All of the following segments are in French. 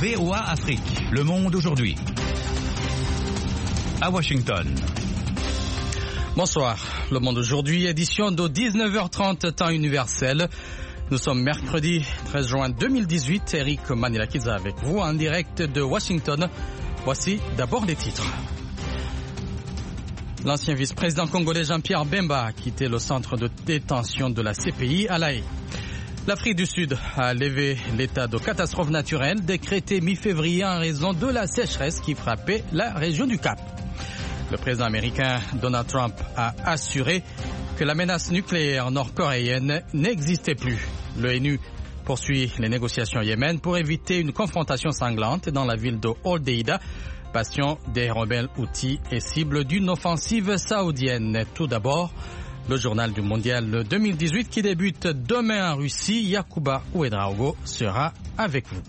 VOA Afrique, le monde aujourd'hui. À Washington. Bonsoir, le monde aujourd'hui, édition de 19h30 temps universel. Nous sommes mercredi 13 juin 2018. Eric Manilakidze avec vous en direct de Washington. Voici d'abord les titres. L'ancien vice-président congolais Jean-Pierre Bemba a quitté le centre de détention de la CPI à La Haye. L'Afrique du Sud a levé l'état de catastrophe naturelle décrété mi-février en raison de la sécheresse qui frappait la région du Cap. Le président américain Donald Trump a assuré que la menace nucléaire nord-coréenne n'existait plus. L'ONU poursuit les négociations au Yémen pour éviter une confrontation sanglante dans la ville de Hodeïda, bastion des rebelles Houthis et cible d'une offensive saoudienne. Tout d'abord, le journal du mondial 2018 qui débute demain en Russie. Yacouba Ouedraogo sera avec vous.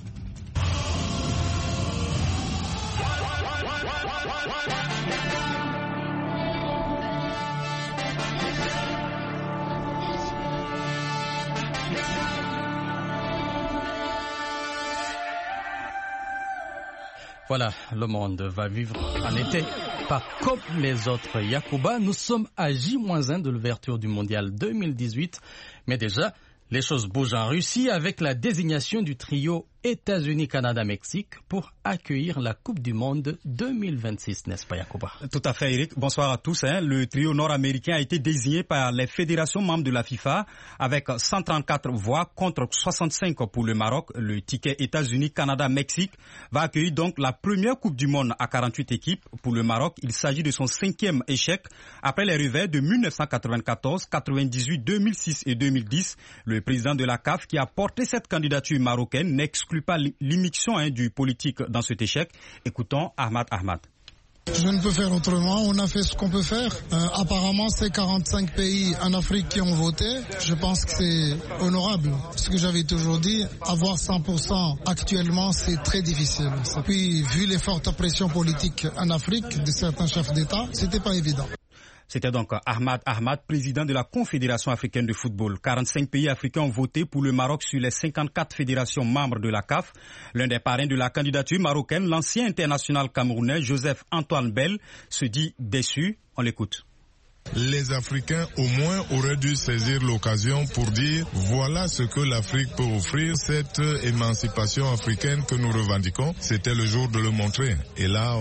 Voilà, le monde va vivre en été, pas comme les autres. Yacouba, nous sommes à J-1 de l'ouverture du mondial 2018, mais déjà, les choses bougent en Russie avec la désignation du trio États-Unis-Canada-Mexique pour accueillir la Coupe du Monde 2026, n'est-ce pas Yacouba? Tout à fait, Eric. Bonsoir à tous. Le trio nord-américain a été désigné par les fédérations membres de la FIFA avec 134 voix contre 65 pour le Maroc. Le ticket États-Unis-Canada-Mexique va accueillir donc la première Coupe du Monde à 48 équipes. Pour le Maroc, il s'agit de son 5e échec après les revers de 1994, 98, 2006 et 2010. Le président de la CAF qui a porté cette candidature marocaine n'exclut pas l'immixtion du politique dans cet échec. Écoutons Ahmad Ahmad. Je ne peux faire autrement, on a fait ce qu'on peut faire. Apparemment, c'est 45 pays en Afrique qui ont voté. Je pense que c'est honorable. Ce que j'avais toujours dit, avoir 100% actuellement, c'est très difficile. Puis, vu les fortes pressions politiques en Afrique de certains chefs d'État, c'était pas évident. C'était donc Ahmad Ahmad, président de la Confédération africaine de football. 45 pays africains ont voté pour le Maroc sur les 54 fédérations membres de la CAF. L'un des parrains de la candidature marocaine, l'ancien international camerounais Joseph Antoine Bell, se dit déçu. On l'écoute. Les Africains au moins auraient dû saisir l'occasion pour dire voilà ce que l'Afrique peut offrir, cette émancipation africaine que nous revendiquons, c'était le jour de le montrer. Et là,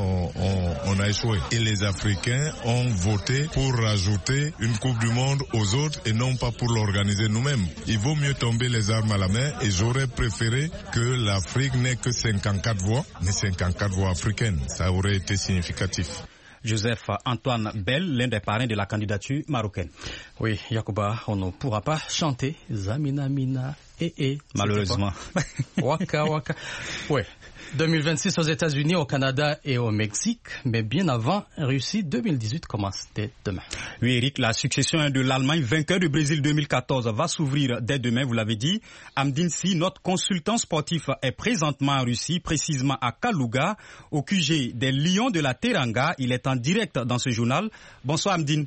on a échoué. Et les Africains ont voté pour rajouter une Coupe du Monde aux autres et non pas pour l'organiser nous-mêmes. Il vaut mieux tomber les armes à la main et j'aurais préféré que l'Afrique n'ait que 54 voix, mais 54 voix africaines. Ça aurait été significatif. Joseph Antoine Bell, l'un des parrains de la candidature marocaine. Oui, Yacouba, on ne pourra pas chanter Zamina Mina malheureusement. Waka Waka. Oui. 2026 aux États-Unis, au Canada et au Mexique, mais bien avant, Russie 2018 commence dès demain. Oui, Eric, la succession de l'Allemagne, vainqueur du Brésil 2014, va s'ouvrir dès demain, vous l'avez dit. Amdine Si, notre consultant sportif, est présentement en Russie, précisément à Kaluga, au QG des Lions de la Teranga. Il est en direct dans ce journal. Bonsoir Amdine.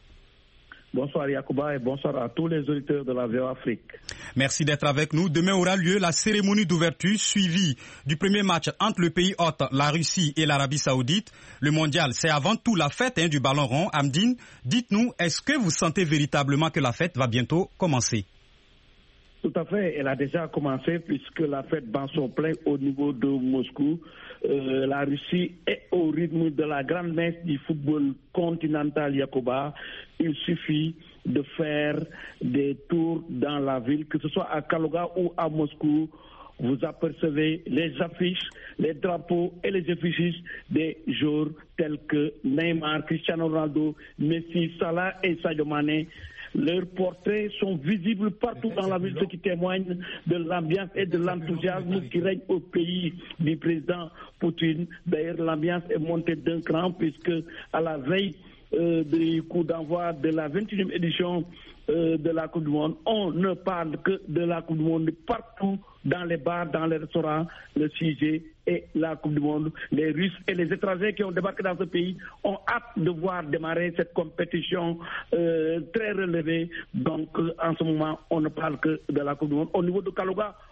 Bonsoir Yacouba et bonsoir à tous les auditeurs de la VOA Afrique. Merci d'être avec nous. Demain aura lieu la cérémonie d'ouverture suivie du premier match entre le pays hôte, la Russie et l'Arabie Saoudite. Le mondial, c'est avant tout la fête du ballon rond. Amdine, dites-nous, est-ce que vous sentez véritablement que la fête va bientôt commencer? Tout à fait, elle a déjà commencé puisque la fête bat son plein au niveau de Moscou. La Russie est au rythme de la grande messe du football continental Yacouba. Il suffit de faire des tours dans la ville, que ce soit à Kaluga ou à Moscou. Vous apercevez les affiches, les drapeaux et les effigies des joueurs tels que Neymar, Cristiano Ronaldo, Messi, Salah et Sadio Mané. Leurs portraits sont visibles partout dans la ville, ce qui témoigne de l'ambiance et de l'enthousiasme qui règne au pays du président Poutine. D'ailleurs, l'ambiance est montée d'un cran puisque à la veille du coup d'envoi de la 21e édition de la Coupe du Monde, on ne parle que de la Coupe du Monde partout, dans les bars, dans les restaurants, le sujet est la Coupe du Monde. Les Russes et les étrangers qui ont débarqué dans ce pays ont hâte de voir démarrer cette compétition très relevée. Donc en ce moment, on ne parle que de la Coupe du Monde. Au niveau de Kaluga,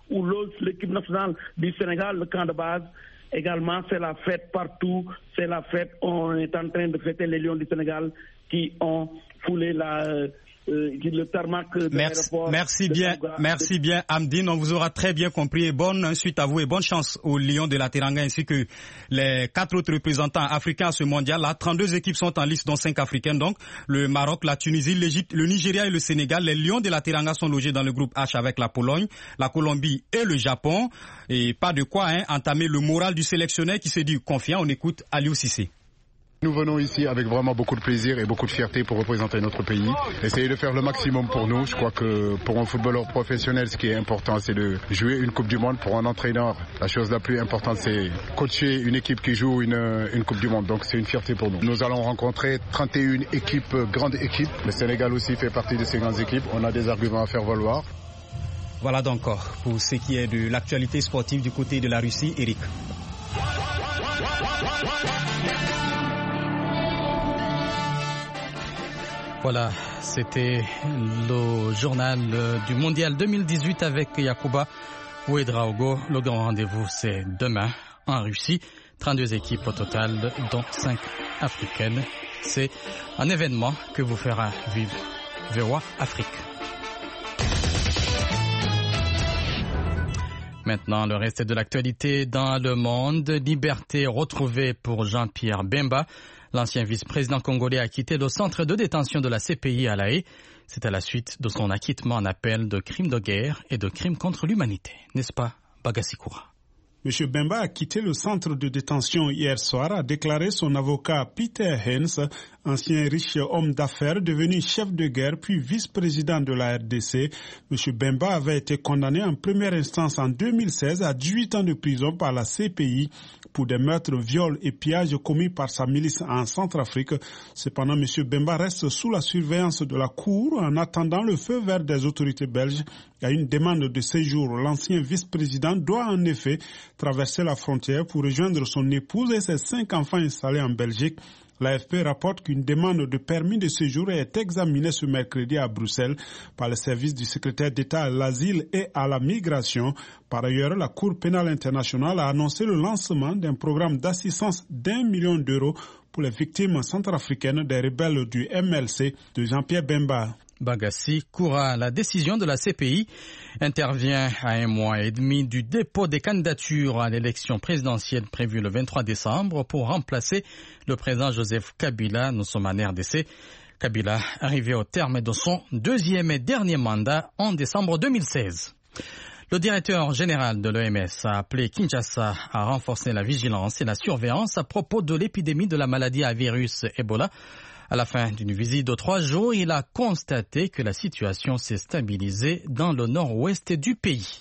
où lose l'équipe nationale du Sénégal, le camp de base. Également, c'est la fête partout. C'est la fête. On est en train de fêter les Lions du Sénégal qui ont foulé le tarmac de l'aéroport. Merci bien, Amdine. On vous aura très bien compris. Et bonne suite à vous et bonne chance aux Lions de la Teranga ainsi que les 4 autres représentants africains à ce mondial. Là, 32 équipes sont en liste, dont 5 africaines. Donc, le Maroc, la Tunisie, l'Égypte, le Nigeria et le Sénégal. Les Lions de la Teranga sont logés dans le groupe H avec la Pologne, la Colombie et le Japon. Et pas de quoi entamer le moral du sélectionneur qui se dit confiant. On écoute Aliou Cissé. Nous venons ici avec vraiment beaucoup de plaisir et beaucoup de fierté pour représenter notre pays. Essayer de faire le maximum pour nous. Je crois que pour un footballeur professionnel, ce qui est important, c'est de jouer une Coupe du Monde. Pour un entraîneur, la chose la plus importante, c'est coacher une équipe qui joue une Coupe du Monde. Donc c'est une fierté pour nous. Nous allons rencontrer 31 équipes, grandes équipes. Le Sénégal aussi fait partie de ces grandes équipes. On a des arguments à faire valoir. Voilà donc pour ce qui est de l'actualité sportive du côté de la Russie, Eric. Voilà, c'était le journal du Mondial 2018 avec Yacouba Ouedraogo. Le grand rendez-vous, c'est demain en Russie. 32 équipes au total, dont 5 africaines. C'est un événement que vous fera vivre VOA Afrique. Maintenant, le reste de l'actualité dans le monde. Liberté retrouvée pour Jean-Pierre Bemba. L'ancien vice-président congolais a quitté le centre de détention de la CPI à La Haye. C'est à la suite de son acquittement en appel de crimes de guerre et de crimes contre l'humanité. N'est-ce pas, Bagassi Koura? M. Bemba a quitté le centre de détention hier soir, a déclaré son avocat Peter Hens, ancien riche homme d'affaires devenu chef de guerre puis vice-président de la RDC. M. Bemba avait été condamné en première instance en 2016 à 18 ans de prison par la CPI pour des meurtres, viols et pillages commis par sa milice en Centrafrique. Cependant, M. Bemba reste sous la surveillance de la Cour en attendant le feu vert des autorités belges. Il y a une demande de séjour. L'ancien vice-président doit en effet traverser la frontière pour rejoindre son épouse et ses 5 enfants installés en Belgique. L'AFP rapporte qu'une demande de permis de séjour est examinée ce mercredi à Bruxelles par le service du secrétaire d'État à l'asile et à la migration. Par ailleurs, la Cour pénale internationale a annoncé le lancement d'un programme d'assistance d'1 million d'euros pour les victimes centrafricaines des rebelles du MLC de Jean-Pierre Bemba. Bagassi Koura. La décision de la CPI intervient à 1 mois et demi du dépôt des candidatures à l'élection présidentielle prévue le 23 décembre pour remplacer le président Joseph Kabila. Nous sommes en RDC. Kabila arrivé au terme de son 2e et dernier mandat en décembre 2016. Le directeur général de l'OMS a appelé Kinshasa à renforcer la vigilance et la surveillance à propos de l'épidémie de la maladie à virus Ebola. À la fin d'une visite de 3 jours, il a constaté que la situation s'est stabilisée dans le nord-ouest du pays.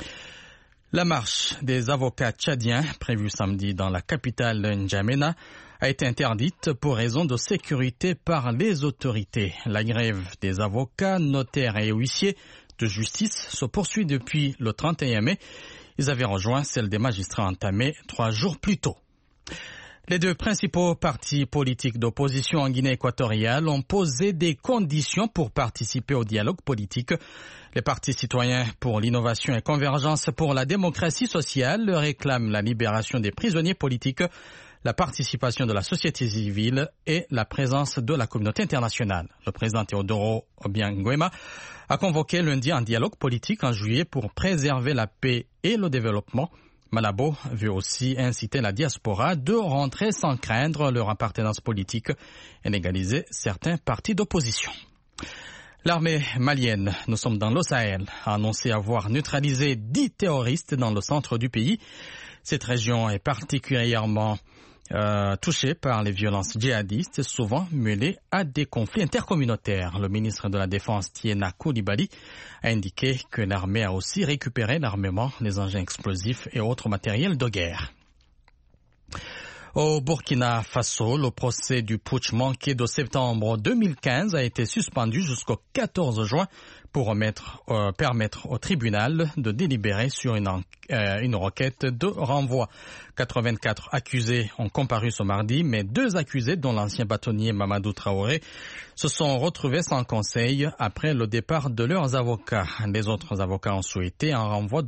La marche des avocats tchadiens, prévue samedi dans la capitale N'Djamena, a été interdite pour raison de sécurité par les autorités. La grève des avocats, notaires et huissiers de justice se poursuit depuis le 31 mai. Ils avaient rejoint celle des magistrats entamée 3 jours plus tôt. Les 2 principaux partis politiques d'opposition en Guinée équatoriale ont posé des conditions pour participer au dialogue politique. Les partis citoyens pour l'innovation et convergence pour la démocratie sociale réclament la libération des prisonniers politiques, la participation de la société civile et la présence de la communauté internationale. Le président Teodoro Obiang Nguema a convoqué lundi un dialogue politique en juillet pour préserver la paix et le développement. Malabo veut aussi inciter la diaspora de rentrer sans craindre leur appartenance politique et légaliser certains partis d'opposition. L'armée malienne, nous sommes dans le Sahel, a annoncé avoir neutralisé 10 terroristes dans le centre du pays. Cette région est particulièrement touchée par les violences djihadistes, souvent mêlées à des conflits intercommunautaires. Le ministre de la Défense, Tiena Coulibaly, a indiqué que l'armée a aussi récupéré l'armement, les engins explosifs et autres matériels de guerre. Au Burkina Faso, le procès du putsch manqué de septembre 2015 a été suspendu jusqu'au 14 juin pour permettre au tribunal de délibérer sur une requête de renvoi. 84 accusés ont comparu ce mardi, mais 2 accusés, dont l'ancien bâtonnier Mamadou Traoré, se sont retrouvés sans conseil après le départ de leurs avocats. Les autres avocats ont souhaité un renvoi,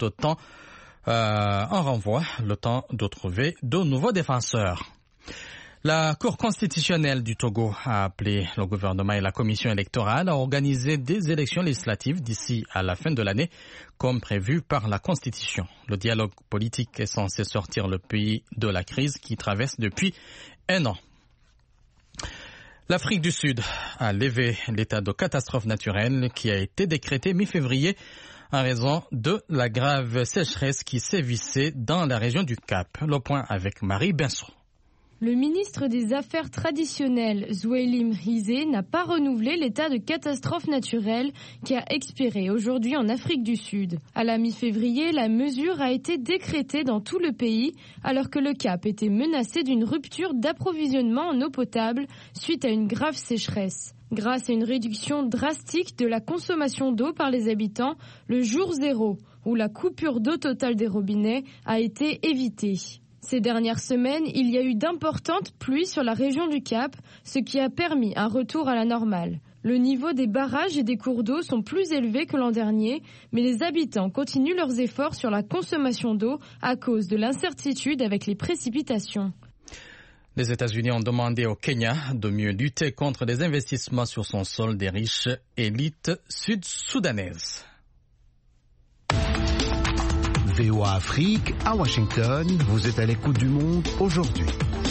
le temps de trouver de nouveaux défenseurs. La Cour constitutionnelle du Togo a appelé le gouvernement et la commission électorale à organiser des élections législatives d'ici à la fin de l'année, comme prévu par la Constitution. Le dialogue politique est censé sortir le pays de la crise qui traverse depuis 1 an. L'Afrique du Sud a levé l'état de catastrophe naturelle qui a été décrété mi-février en raison de la grave sécheresse qui sévissait dans la région du Cap. Le point avec Marie Benson. Le ministre des Affaires traditionnelles, Zweli Mhizé, n'a pas renouvelé l'état de catastrophe naturelle qui a expiré aujourd'hui en Afrique du Sud. À la mi-février, la mesure a été décrétée dans tout le pays alors que le Cap était menacé d'une rupture d'approvisionnement en eau potable suite à une grave sécheresse. Grâce à une réduction drastique de la consommation d'eau par les habitants, le jour zéro, où la coupure d'eau totale des robinets a été évitée. Ces dernières semaines, il y a eu d'importantes pluies sur la région du Cap, ce qui a permis un retour à la normale. Le niveau des barrages et des cours d'eau sont plus élevés que l'an dernier, mais les habitants continuent leurs efforts sur la consommation d'eau à cause de l'incertitude avec les précipitations. Les États-Unis ont demandé au Kenya de mieux lutter contre les investissements sur son sol des riches élites sud-soudanaises. VOA Afrique, à Washington, vous êtes à l'écoute du monde aujourd'hui.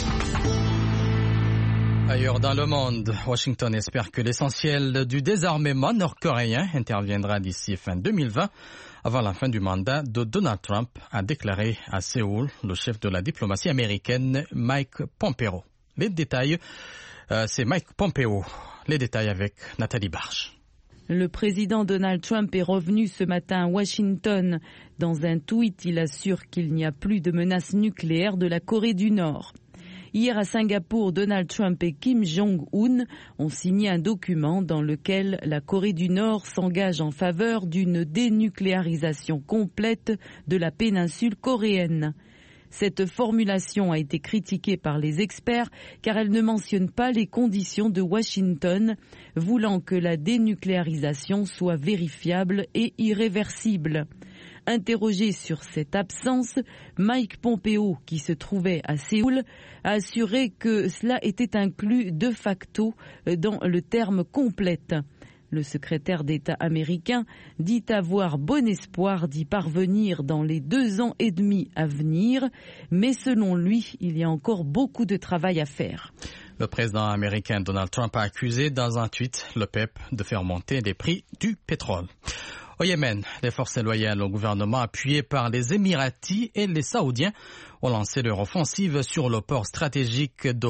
Ailleurs dans le monde, Washington espère que l'essentiel du désarmement nord-coréen interviendra d'ici fin 2020, avant la fin du mandat de Donald Trump, a déclaré à Séoul le chef de la diplomatie américaine Mike Pompeo. Les détails, c'est Mike Pompeo. Les détails avec Nathalie Barge. Le président Donald Trump est revenu ce matin à Washington. Dans un tweet, il assure qu'il n'y a plus de menace nucléaire de la Corée du Nord. Hier à Singapour, Donald Trump et Kim Jong-un ont signé un document dans lequel la Corée du Nord s'engage en faveur d'une dénucléarisation complète de la péninsule coréenne. Cette formulation a été critiquée par les experts car elle ne mentionne pas les conditions de Washington, voulant que la dénucléarisation soit vérifiable et irréversible. Interrogé sur cette absence, Mike Pompeo, qui se trouvait à Séoul, a assuré que cela était inclus de facto dans le terme complète. Le secrétaire d'État américain dit avoir bon espoir d'y parvenir dans les 2 ans et demi à venir, mais selon lui, il y a encore beaucoup de travail à faire. Le président américain Donald Trump a accusé dans un tweet le PEP de faire monter les prix du pétrole. Au Yémen, les forces loyales au gouvernement appuyées par les Émiratis et les Saoudiens ont lancé leur offensive sur le port stratégique de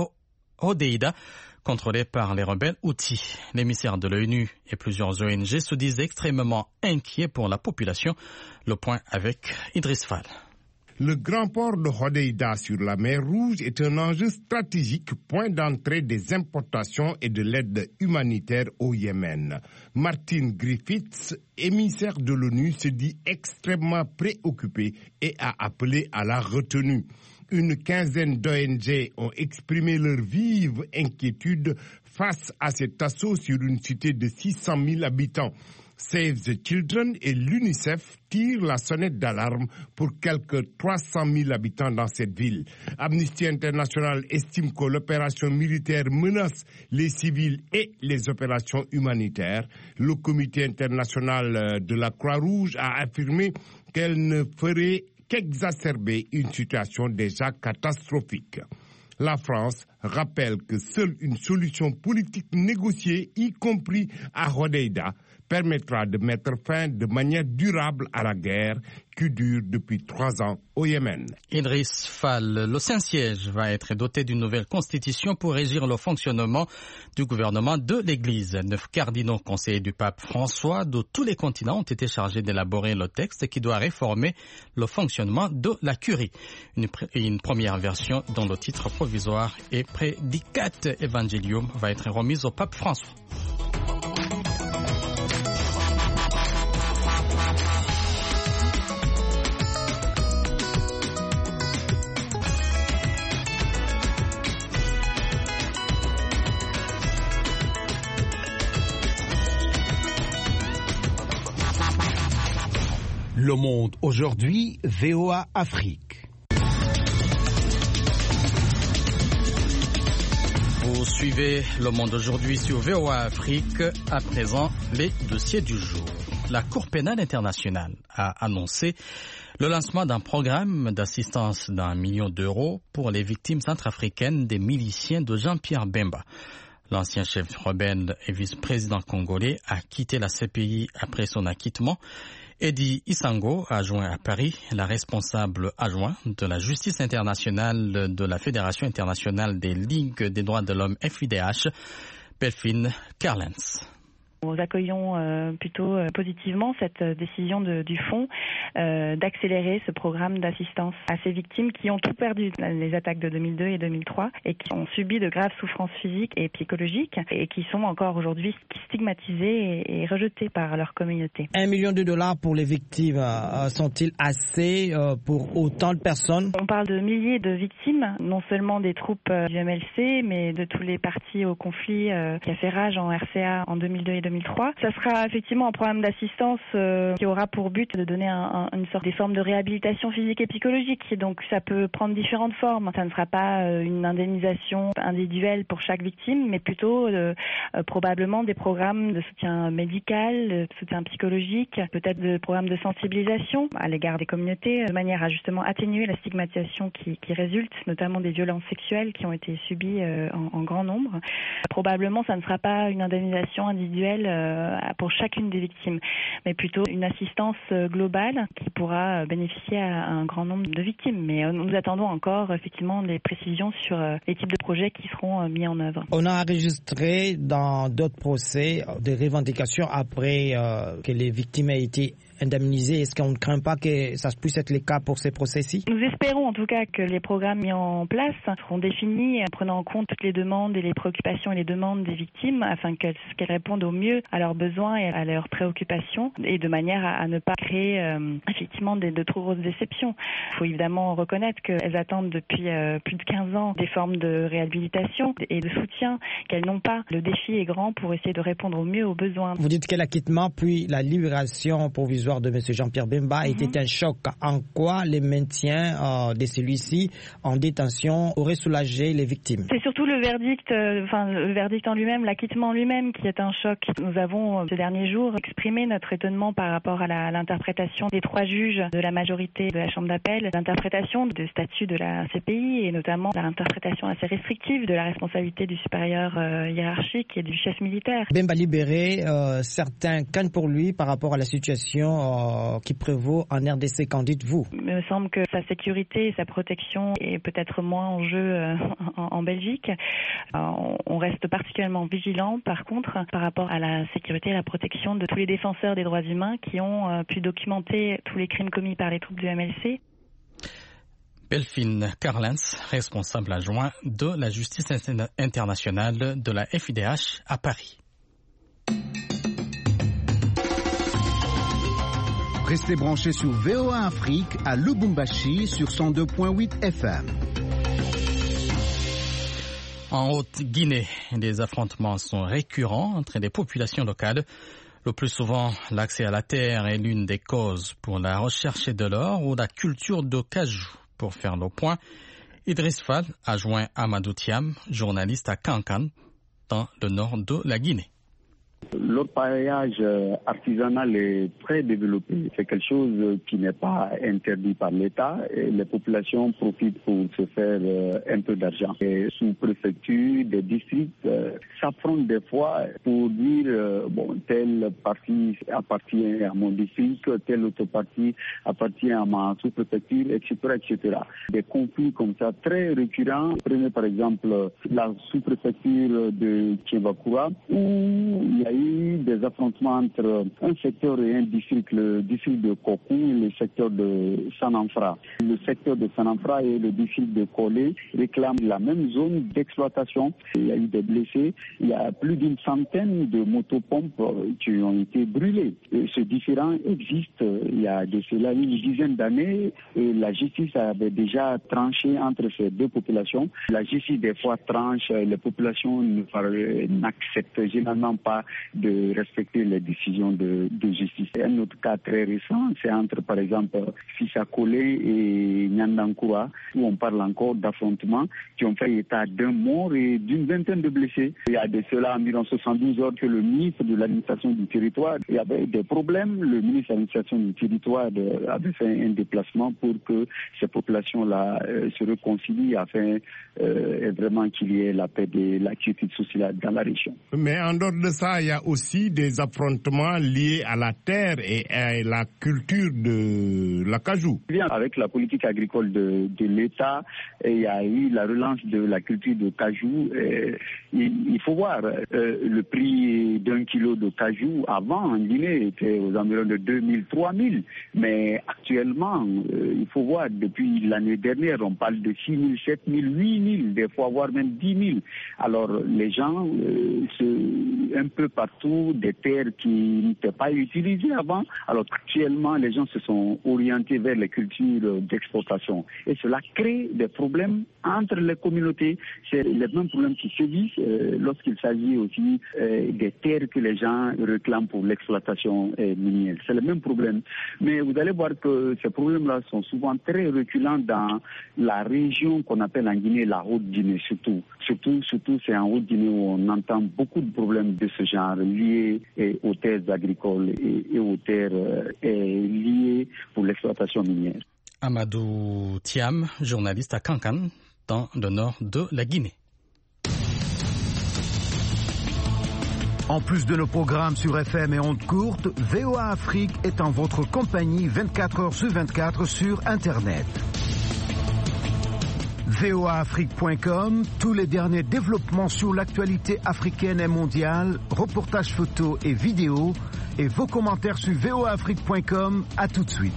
Hodeïda, contrôlé par les rebelles Houthis. L'émissaire de l'ONU et plusieurs ONG se disent extrêmement inquiets pour la population. Le point avec Idriss Fall. Le grand port de Hodeïda sur la mer Rouge est un enjeu stratégique, point d'entrée des importations et de l'aide humanitaire au Yémen. Martin Griffiths, émissaire de l'ONU, se dit extrêmement préoccupé et a appelé à la retenue. Une quinzaine d'ONG ont exprimé leur vive inquiétude face à cet assaut sur une cité de 600 000 habitants. Save the Children et l'UNICEF tirent la sonnette d'alarme pour quelques 300 000 habitants dans cette ville. Amnesty International estime que l'opération militaire menace les civils et les opérations humanitaires. Le Comité international de la Croix-Rouge a affirmé qu'elle ne ferait qu'exacerber une situation déjà catastrophique. La France rappelle que seule une solution politique négociée, y compris à Hodeïda, permettra de mettre fin de manière durable à la guerre qui dure depuis 3 ans au Yémen. Idriss Fall, le Saint-Siège va être doté d'une nouvelle constitution pour régir le fonctionnement du gouvernement de l'Église. 9 cardinaux conseillers du pape François de tous les continents ont été chargés d'élaborer le texte qui doit réformer le fonctionnement de la curie. Une première version dont le titre provisoire est Prédicat Evangelium va être remise au pape François. Le Monde aujourd'hui, VOA Afrique. Vous suivez Le Monde aujourd'hui sur VOA Afrique. À présent, les dossiers du jour. La Cour pénale internationale a annoncé le lancement d'un programme d'assistance d'1 million d'euros pour les victimes centrafricaines des miliciens de Jean-Pierre Bemba. L'ancien chef rebelle et vice-président congolais a quitté la CPI après son acquittement. Eddie Isango a joint à Paris la responsable adjointe de la justice internationale de la Fédération internationale des ligues des droits de l'homme FIDH, Belfine Carlens. Nous accueillons plutôt positivement cette décision du fonds d'accélérer ce programme d'assistance à ces victimes qui ont tout perdu, les attaques de 2002 et 2003, et qui ont subi de graves souffrances physiques et psychologiques et qui sont encore aujourd'hui stigmatisées et rejetées par leur communauté. $1 million pour les victimes, sont-ils assez pour autant de personnes? On parle de milliers de victimes, non seulement des troupes du MLC, mais de tous les partis au conflit qui a fait rage en RCA en 2002 et 2003. Ça sera effectivement un programme d'assistance qui aura pour but de donner une sorte des formes de réhabilitation physique et psychologique. Donc ça peut prendre différentes formes. Ça ne sera pas une indemnisation individuelle pour chaque victime, mais plutôt probablement des programmes de soutien médical, de soutien psychologique, peut-être des programmes de sensibilisation à l'égard des communautés, de manière à justement atténuer la stigmatisation qui résulte, notamment des violences sexuelles qui ont été subies en grand nombre. Probablement ça ne sera pas une indemnisation individuelle pour chacune des victimes, mais plutôt une assistance globale qui pourra bénéficier à un grand nombre de victimes. Mais nous attendons encore effectivement des précisions sur les types de projets qui seront mis en œuvre. On a enregistré dans d'autres procès des revendications après que les victimes aient été indemnisées. Est-ce qu'on ne craint pas que ça puisse être le cas pour ces procès-ci? Nous espérons en tout cas que les programmes mis en place seront définis en prenant en compte toutes les demandes et les préoccupations et les demandes des victimes afin qu'elles répondent au mieux à leurs besoins et à leurs préoccupations et de manière à ne pas créer effectivement de trop grosses déceptions. Il faut évidemment reconnaître qu'elles attendent depuis plus de 15 ans des formes de réhabilitation et de soutien qu'elles n'ont pas. Le défi est grand pour essayer de répondre au mieux aux besoins. Vous dites que l'acquittement puis la libération provisoire de M. Jean-Pierre Bemba était un choc. En quoi le maintien de celui-ci en détention aurait soulagé les victimes? C'est surtout le verdict en lui-même, l'acquittement en lui-même qui est un choc. Nous avons ces derniers jours exprimé notre étonnement par rapport à l'interprétation des 3 juges de la majorité de la Chambre d'appel, l'interprétation du statut de la CPI et notamment l'interprétation assez restrictive de la responsabilité du supérieur hiérarchique et du chef militaire. Bemba libéré, certains craignent pour lui par rapport à la situation qui prévaut en RDC. Qu'en dites-vous? Il me semble que sa sécurité et sa protection est peut-être moins en jeu en Belgique. On reste particulièrement vigilant par contre par rapport à la sécurité et à la protection de tous les défenseurs des droits humains qui ont pu documenter tous les crimes commis par les troupes du MLC. Belfine Carlens, responsable adjoint de la justice internationale de la FIDH à Paris. Restez branchés sur VOA Afrique à Lubumbashi sur 102.8 FM. En Haute-Guinée, des affrontements sont récurrents entre les populations locales. Le plus souvent, l'accès à la terre est l'une des causes pour la recherche de l'or ou la culture de cajou. Pour faire le point, Idriss Fall a joint Amadou Thiam, journaliste à Kankan, dans le nord de la Guinée. L'orpaillage artisanal est très développé. C'est quelque chose qui n'est pas interdit par l'État et les populations profitent pour se faire un peu d'argent. Les sous-préfectures, des districts s'affrontent des fois pour dire telle partie appartient à mon district, telle autre partie appartient à ma sous-préfecture, etc., etc. Des conflits comme ça très récurrents. Prenez par exemple la sous-préfecture de Kimbakura où il y a eu des affrontements entre un secteur et un district, le district de Kokou et le secteur de Sanamfra. Le secteur de Sanamfra et le district de Kolé réclament la même zone d'exploitation. Il y a eu des blessés. Il y a plus d'une centaine de motopompes qui ont été brûlées. Et ce différend existe il y a de cela une dizaine d'années et la justice avait déjà tranché entre ces deux populations. La justice des fois tranche, les populations n'acceptent généralement pas de respecter les décisions de justice. Un autre cas très récent, c'est entre par exemple Fissakole et Nyandankura où on parle encore d'affrontements qui ont fait état d'un mort et d'une vingtaine de blessés. Il y a de cela environ 72 heures que le ministre de l'administration du territoire, il y avait des problèmes. Le ministre de l'administration du territoire avait fait un déplacement pour que ces populations-là se réconcilient afin vraiment qu'il y ait la paix et la quiétude sociale dans la région. Mais en dehors de ça, il y a aussi des affrontements liés à la terre et à la culture de l'acajou. Avec la politique agricole de l'État, il y a eu la relance de la culture de cajou. Il faut voir, le prix d'un kilo de cajou avant en Guinée était aux environs de 2000, 3000. Mais actuellement, il faut voir, depuis l'année dernière, on parle de 6 000, 7 000, 8 000, des fois voire même 10 000. Alors les gens, un peu partout, des terres qui n'étaient pas utilisées avant. Alors actuellement, les gens se sont orientés vers les cultures d'exportation. Et cela crée des problèmes entre les communautés. C'est les mêmes problèmes qui sévissent lorsqu'il s'agit aussi des terres que les gens réclament pour l'exploitation minière. C'est le même problème. Mais vous allez voir que ces problèmes-là sont souvent très reculants dans la région qu'on appelle en Guinée la Haute-Guinée surtout. Surtout, c'est en Haute-Guinée où on entend beaucoup de problèmes de ce genre liés aux terres agricoles et aux terres liées pour l'exploitation minière. Amadou Thiam, journaliste à Kankan, dans le nord de la Guinée. En plus de nos programmes sur FM et ondes courtes, VOA Afrique est en votre compagnie 24 heures sur 24 sur Internet. voaafrique.com, tous les derniers développements sur l'actualité africaine et mondiale, reportages photos et vidéos, et vos commentaires sur voaafrique.com. À tout de suite.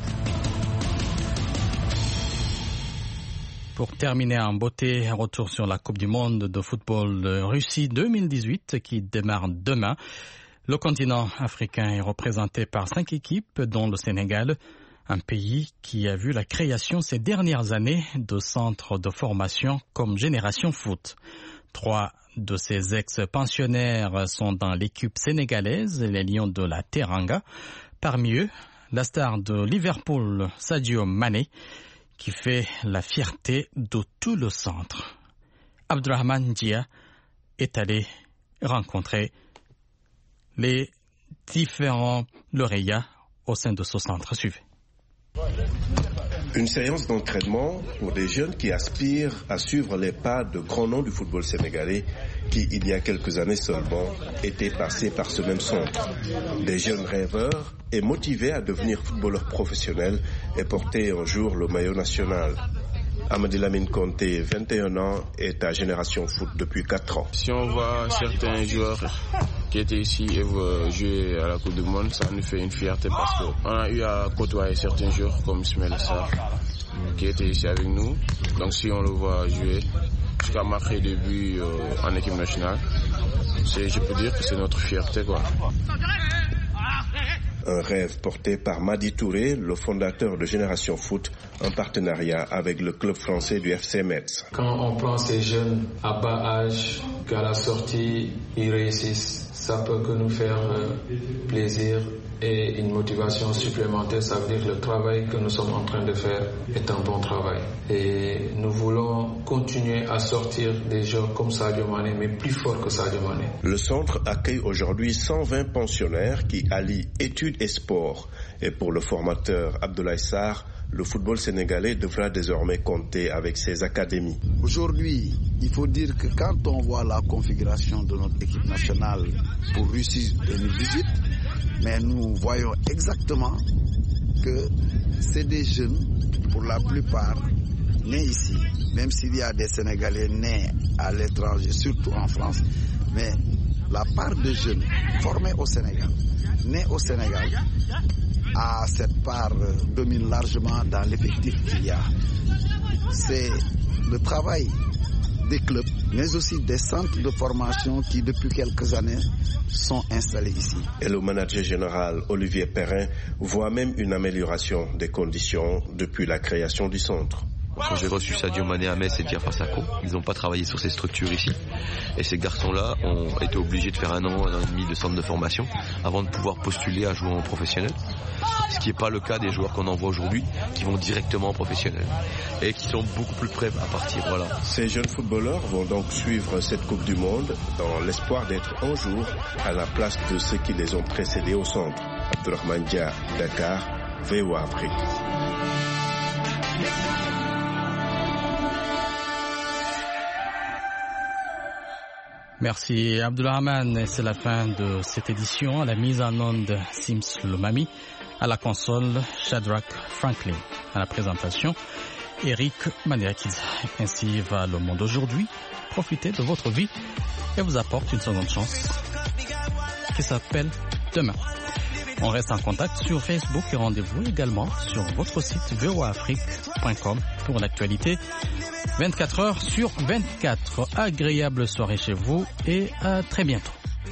Pour terminer en beauté, un retour sur la Coupe du Monde de football de Russie 2018 qui démarre demain. Le continent africain est représenté par 5 équipes, dont le Sénégal, un pays qui a vu la création ces dernières années de centres de formation comme Génération Foot. 3 de ces ex-pensionnaires sont dans l'équipe sénégalaise, les Lions de la Teranga. Parmi eux, la star de Liverpool, Sadio Mané, qui fait la fierté de tout le centre. Abdurrahman Dia est allé rencontrer les différents lauréats au sein de ce centre. Suivez. Une séance d'entraînement pour des jeunes qui aspirent à suivre les pas de grands noms du football sénégalais qui, il y a quelques années seulement, étaient passés par ce même centre. Des jeunes rêveurs et motivés à devenir footballeurs professionnels et porter un jour le maillot national. Amadi Lamine Conté, 21 ans, est à Génération Foot depuis 4 ans. Si on voit certains joueurs qui étaient ici et veulent jouer à la Coupe du Monde, ça nous fait une fierté parce qu'on a eu à côtoyer certains joueurs comme Ismaël Sarr qui était ici avec nous. Donc si on le voit jouer, jusqu'à marquer des buts en équipe nationale, je peux dire que c'est notre fierté, quoi. Un rêve porté par Madi Touré, le fondateur de Génération Foot, en partenariat avec le club français du FC Metz. Quand on prend ces jeunes à bas âge, qu'à la sortie, ils réussissent, ça peut que nous faire plaisir et une motivation supplémentaire. Ça veut dire que le travail que nous sommes en train de faire est un bon travail. Et nous voulons vraiment continuer à sortir des joueurs comme Sadio Mané, mais plus fort que Sadio Mané. Le centre accueille aujourd'hui 120 pensionnaires qui allient études et sport. Et pour le formateur Abdoulaye Sarr, le football sénégalais devra désormais compter avec ses académies. Aujourd'hui, il faut dire que quand on voit la configuration de notre équipe nationale pour Russie 2018, mais nous voyons exactement que c'est des jeunes, pour la plupart, nés ici, même s'il y a des Sénégalais nés à l'étranger, surtout en France, mais la part de jeunes formés au Sénégal, nés au Sénégal, à cette part domine largement dans l'effectif qu'il y a. C'est le travail des clubs, mais aussi des centres de formation qui, depuis quelques années, sont installés ici. Et le manager général Olivier Perrin voit même une amélioration des conditions depuis la création du centre. Quand j'ai reçu Sadio Mané à Metz et Diafra Sakho, ils n'ont pas travaillé sur ces structures ici. Et ces garçons-là ont été obligés de faire 1 an et demi de centre de formation avant de pouvoir postuler à jouer en professionnel. Ce qui n'est pas le cas des joueurs qu'on envoie aujourd'hui, qui vont directement en professionnel et qui sont beaucoup plus prêts à partir. Voilà. Ces jeunes footballeurs vont donc suivre cette Coupe du Monde dans l'espoir d'être un jour à la place de ceux qui les ont précédés au centre. Abdourahmane Dia, Dakar, VOA Afrique. Merci Abdourahmane, et c'est la fin de cette édition. À la mise en onde Sims Lomami, à la console Shadrach Franklin, à la présentation Eric Maniakis. Ainsi va le monde aujourd'hui. Profitez de votre vie et vous apporte une seconde chance qui s'appelle demain. On reste en contact sur Facebook et rendez-vous également sur votre site voaafrique.com pour l'actualité 24 heures sur 24. Agréable soirée chez vous et à très bientôt.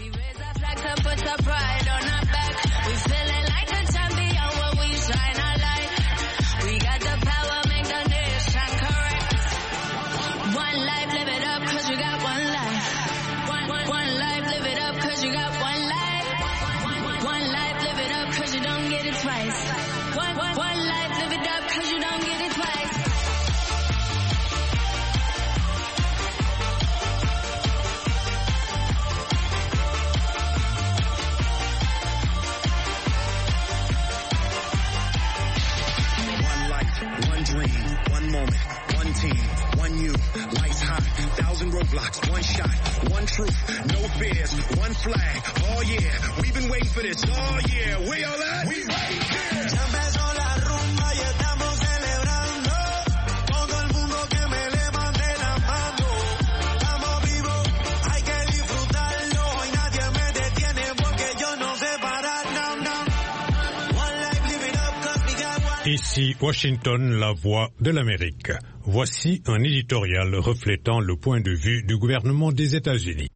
Roadblocks, one shot, one truth, no fears, one flag. Oh yeah, we've been waiting for this. Oh yeah, where y'all at? We right here. Ya empezó la rumba y estamos celebrando. Todo el mundo que me levante la mano. Estamos vivos, hay que disfrutarlo. Hoy nadie me detiene porque yo no sé parar. No, no. One life, live it up, 'cause we got one. Ici Washington, la voix de l'Amérique. Voici un éditorial reflétant le point de vue du gouvernement des États-Unis.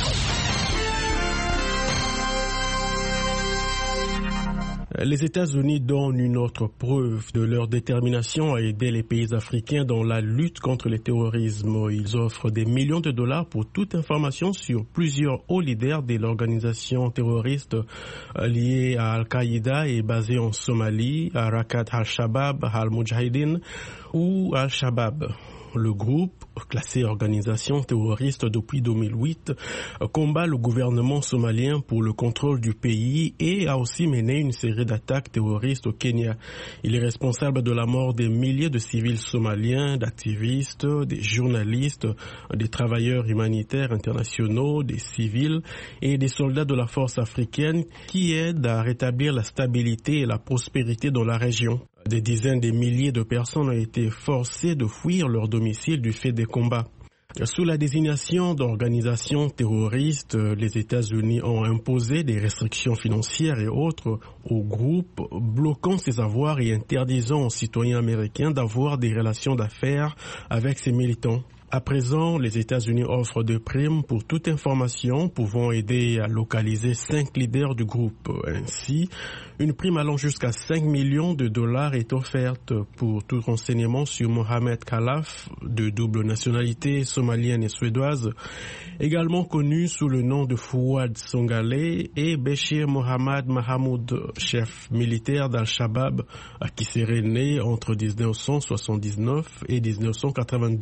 Les États-Unis donnent une autre preuve de leur détermination à aider les pays africains dans la lutte contre le terrorisme. Ils offrent des millions de dollars pour toute information sur plusieurs hauts leaders de l'organisation terroriste liée à Al-Qaïda et basée en Somalie, Harakat al-Shabaab, al-Mujahideen ou Al-Shabaab. Le groupe, classé organisation terroriste depuis 2008, combat le gouvernement somalien pour le contrôle du pays et a aussi mené une série d'attaques terroristes au Kenya. Il est responsable de la mort des milliers de civils somaliens, d'activistes, des journalistes, des travailleurs humanitaires internationaux, des civils et des soldats de la force africaine qui aident à rétablir la stabilité et la prospérité dans la région. Des dizaines de milliers de personnes ont été forcées de fuir leur domicile du fait des combats. Sous la désignation d'organisations terroristes, les États-Unis ont imposé des restrictions financières et autres au groupe, bloquant ses avoirs et interdisant aux citoyens américains d'avoir des relations d'affaires avec ces militants. À présent, les États-Unis offrent des primes pour toute information pouvant aider à localiser 5 leaders du groupe. Ainsi, une prime allant jusqu'à 5 millions de dollars est offerte pour tout renseignement sur Mohamed Khalaf, de double nationalité somalienne et suédoise, également connu sous le nom de Fouad Songale, et Béchir Mohamed Mahamoud, chef militaire d'Al-Shabaab, qui serait né entre 1979 et 1982.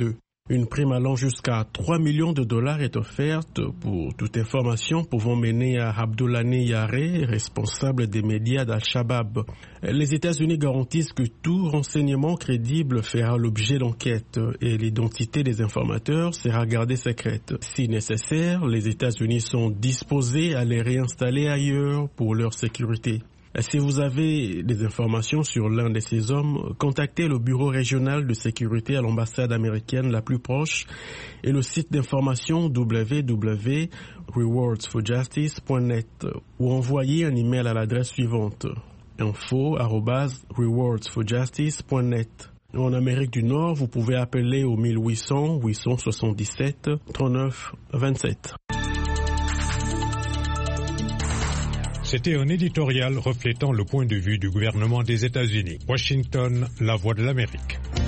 Une prime allant jusqu'à 3 millions de dollars est offerte pour toute information pouvant mener à Abdoulaye Yaré, responsable des médias d'Al-Shabaab. Les États-Unis garantissent que tout renseignement crédible fera l'objet d'enquête et l'identité des informateurs sera gardée secrète. Si nécessaire, les États-Unis sont disposés à les réinstaller ailleurs pour leur sécurité. Si vous avez des informations sur l'un de ces hommes, contactez le bureau régional de sécurité à l'ambassade américaine la plus proche et le site d'information www.rewardsforjustice.net ou envoyez un email à l'adresse suivante info@rewardsforjustice.net. En Amérique du Nord, vous pouvez appeler au 1800 877 39 27. C'était un éditorial reflétant le point de vue du gouvernement des États-Unis. Washington, la voix de l'Amérique.